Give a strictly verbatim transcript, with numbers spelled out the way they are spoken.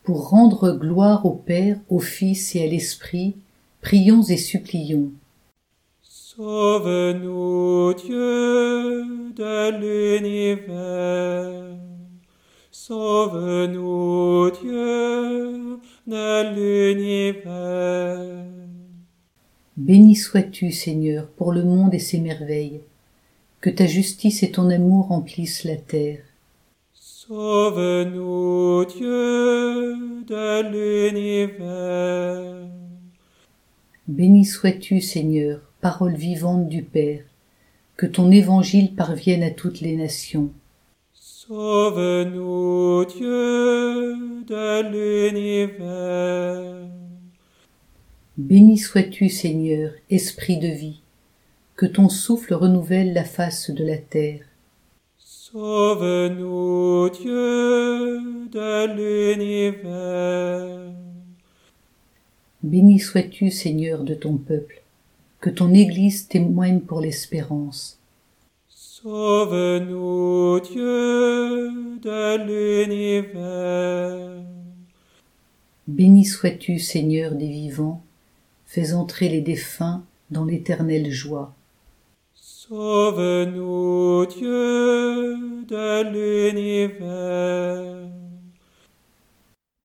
Pour rendre gloire au Père, au Fils et à l'Esprit, prions et supplions. Sauve-nous, Dieu de l'univers. Sauve-nous, Dieu de l'univers. Béni sois-tu, Seigneur, pour le monde et ses merveilles. Que ta justice et ton amour remplissent la terre. Sauve-nous, Dieu de l'univers. Béni sois-tu, Seigneur, parole vivante du Père. Que ton évangile parvienne à toutes les nations. Sauve-nous, Dieu de l'univers. Béni sois-tu, Seigneur, esprit de vie. Que ton souffle renouvelle la face de la terre. Sauve-nous, Dieu de l'univers. Béni sois-tu, Seigneur, de ton peuple. Que ton Église témoigne pour l'espérance. Sauve-nous, Dieu de l'univers. Béni sois-tu, Seigneur des vivants. Fais entrer les défunts dans l'éternelle joie. Sauve-nous, Dieu de l'univers.